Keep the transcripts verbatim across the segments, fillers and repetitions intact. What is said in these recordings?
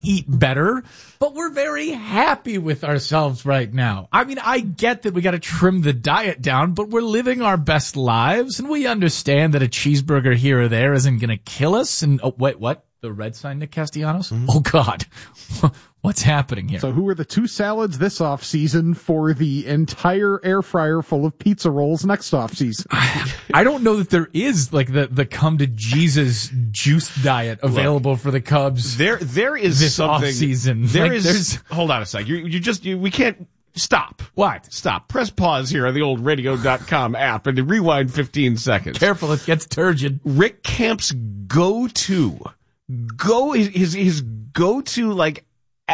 eat better, but we're very happy with ourselves right now. I mean, I get that we got to trim the diet down, but we're living our best lives, and we understand that a cheeseburger here or there isn't going to kill us. And oh, wait, what? The red sign, Nick Castellanos? Mm-hmm. Oh, God. What's happening here? So who are the two salads this off season for the entire air fryer full of pizza rolls next off season? I don't know that there is like the, the come to Jesus juice diet available Look, for the Cubs. There, there is this something. Off season. There like, is. There's, hold on a sec. You, you just, you, we can't stop. What? Stop. Press pause here on the old radio dot com app and rewind fifteen seconds. Careful, it gets turgid. Rick Camp's go-to, go, his, his go-to, like,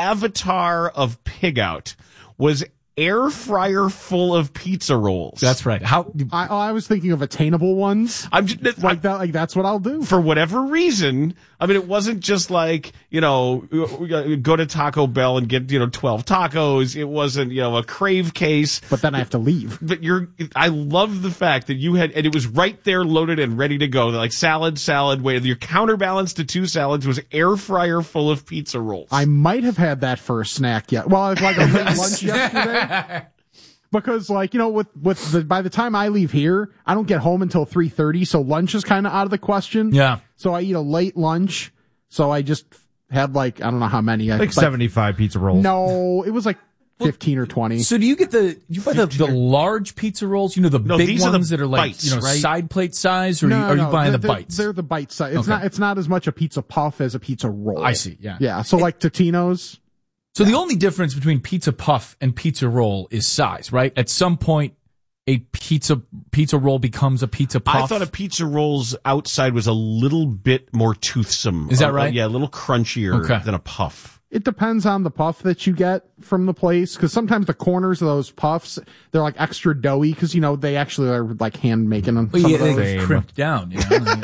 avatar of pig out was air fryer full of pizza rolls. That's right. How I, I was thinking of attainable ones. I'm just like I, that. Like that's what I'll do for whatever reason. I mean, it wasn't just like, you know, go to Taco Bell and get, you know, twelve tacos. It wasn't, you know, a Crave case. But then I have to leave. But you're, I love the fact that you had, and it was right there loaded and ready to go. Like salad, salad, wait, your counterbalance to two salads was air fryer full of pizza rolls. I might have had that for a snack yet. Well, it's like a late lunch yesterday. Because, like, you know, with, with the, by the time I leave here, I don't get home until three thirty, so lunch is kind of out of the question. Yeah. So I eat a late lunch, so I just had, like, I don't know how many. Like, like seventy-five pizza rolls. No, it was like fifteen or twenty. So do you get the, you buy the, the large pizza rolls, you know, the no, big these ones are that are like, bites, you know, right? side plate size, or no, are you, are no, you buying they're, the bites? They're the bite size. It's okay. not, it's not as much a pizza puff as a pizza roll. I see, yeah. Yeah, so like Totino's. So the only difference between pizza puff and pizza roll is size, right? At some point, a pizza pizza roll becomes a pizza puff. I thought a pizza roll's outside was a little bit more toothsome. Is that right? Uh, yeah, a little crunchier okay. than a puff. It depends on the puff that you get from the place, because sometimes the corners of those puffs, they're like extra doughy, because, you know, they actually are like hand making them. Well, some yeah, of those. they crimped down, you know.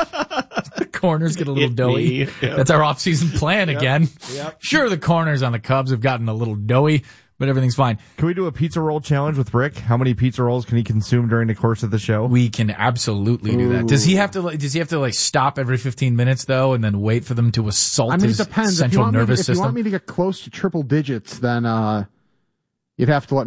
The corners get a little It doughy. Yep. That's our off-season plan yep. again. Yep. Sure, the corners on the Cubs have gotten a little doughy, but everything's fine. Can we do a pizza roll challenge with Rick? How many pizza rolls can he consume during the course of the show? We can absolutely do that. Does he have to? Like, does he have to like stop every fifteen minutes though, and then wait for them to assault I mean, his it depends. central if you want nervous me to, system? If you want me to get close to triple digits, then uh, you'd have to let